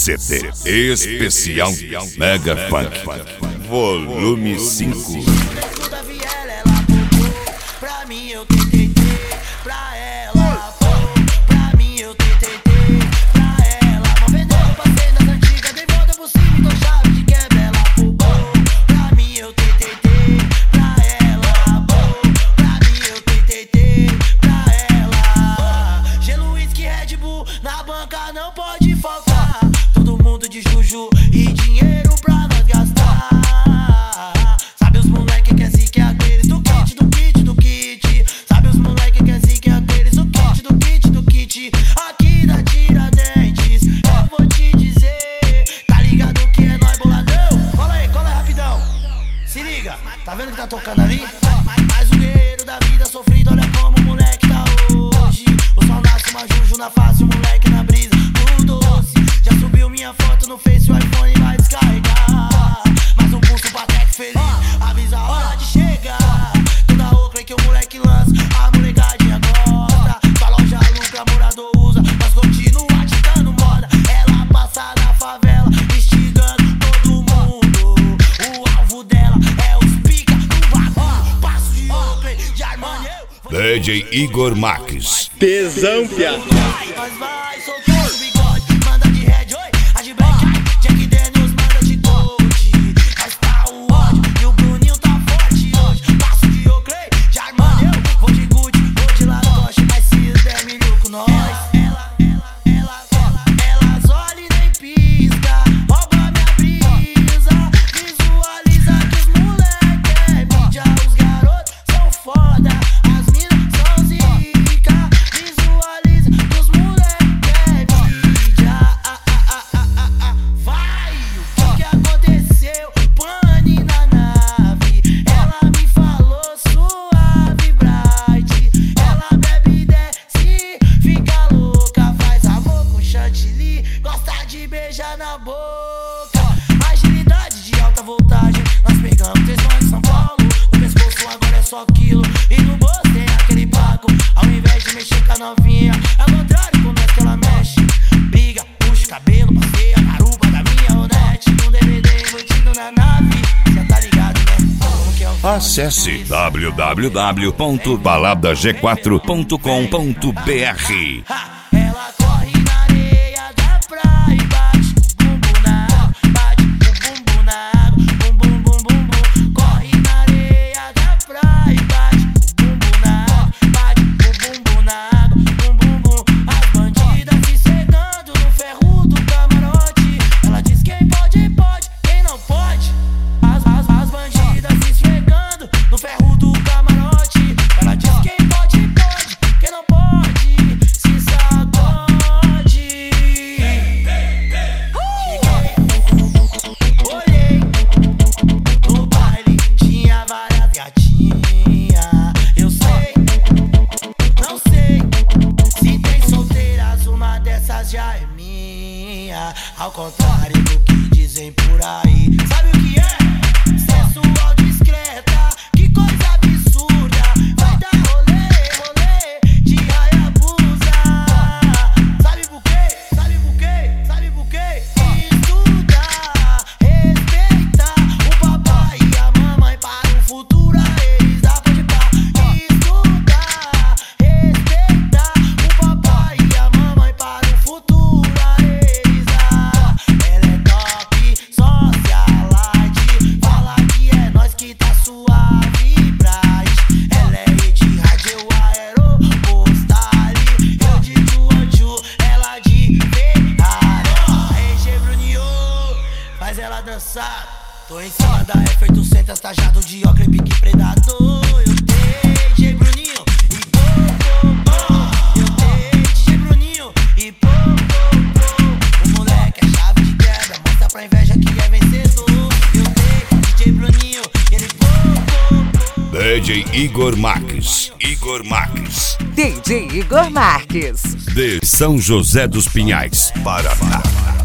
CD especial Mega Funk Volume 5. Da viela ela pulou, pra mim eu tentei ter, pra ela pô, pra mim eu tentei ter, pra ela não vendeu, passei das antigas, dei volta por cima, então chave de quebra ela pulou, pra mim eu tentei ter, pra ela pô, pra mim eu tentei ter, pra ela gelo, whisky, Red Bull, na banca não pode faltar, todo mundo de juju e dinheiro pra nós gastar. Sabe os moleque que é zica, é aqueles do kit, do kit, do kit. Sabe os moleque que é zica, é aqueles do kit, do kit, do kit. Aqui da Tiradentes, eu vou te dizer, tá ligado que é nóis boladão? Cola aí rapidão. Se liga, tá vendo que tá tocando ali? Mas o guerreiro da vida sofrido, olha como o moleque tá hoje. O sol nasce uma juju na face, o moleque na brisa, no doce. Já subiu minha foto no Face, o iPhone vai descarregar. Mas o pulso bateco feliz, avisa a hora de chegar. Toda Oakley que o moleque lança, a molecadinha gosta. Sua loja lucra, morador usa, mas continua ditando moda. Ela passa na favela, instigando todo mundo. O alvo dela é os pica do bagulho. Passo de Oakley, de Armani, DJ Igor Marques. Tesão, piada. mas vai soltando o bigode. Manda de Red, oi, a de Black, Jack Daniels manda de Gold. Mas tá o ódio e o Bruninho tá forte hoje. Passo de Oakley, de Armani, eu vou de Gucci, vou de Lacoste, mas se der milho com nós. Elas olham e nem pisca, rouba minha brisa. Visualiza que os moleque é mídia, os garotos são foda, as minas são zica. Visualiza que os moleque é mídia. Vai, o que aconteceu? Pane na nave, ela me falou suave, bright. Ela bebe e desce, fica louca, faz amor com chantilly, gosta de beijar na boca. Agilidade de alta voltagem, nós pegamos tesão em São Paulo. No pescoço agora é só quilo, e no bolso tem aquele paco. Ao invés de mexer com a novinha, é o contrário, como é que ela mexe. Briga, puxa o cabelo, passeia a garupa da minha Onete. Um DVD embutido na nave, cê tá ligado, né? Como que é o Acesse www.baladag4.com.br. Ela corre na areia da praia e bate o bumbum na água, bate o bumbum na água, bum bum bum bum bum. Corre na areia da praia e bate o bumbum na água, bate o bumbum na água, bum bum bum. As bandidas se cegando no ferro do camarote. Ela diz quem pode, pode, quem não pode. As bandidas se esfregando no ferro do camarote. Ela diz quem pode, pode, quem não pode. Se sacode. Cheguei, olhei no baile, tinha várias gatinhas. Eu sei, não sei se tem solteiras, uma dessas já é minha. Ao contrário do que dizem por aí, sabe o que é? Sensual, discreta, que coisa absurda. Vai dar rolê de Hayabusa. Sabe por quê? Sabe por quê? Sabe por quê? Estuda, respeita o papai e a mamãe para o futuro a eles dá pra de pá. Estuda, respeita o papai e a mamãe para o futuro a eles dá. Ela é top, socialite, fala que é nós que tá suave, bright. Ela é de rádio, aeropostale, eu de Juanju, ela de Ferrari. Ei, Bruninho, faz ela dançar. Tô em cima da F800, tajado de Oakley, pique predador. Eu tenho DJ Bruninho e pô, pô, pô. Eu tenho DJ Bruninho e pô, pô, pô. O moleque é chave de quebra, mostra pra inveja que é vencedor. Eu tenho DJ Bruninho e ele pô, pô, pô. DJ Igor Marques. Igor Marques. DJ Igor Marques. De São José dos Pinhais, Paraná.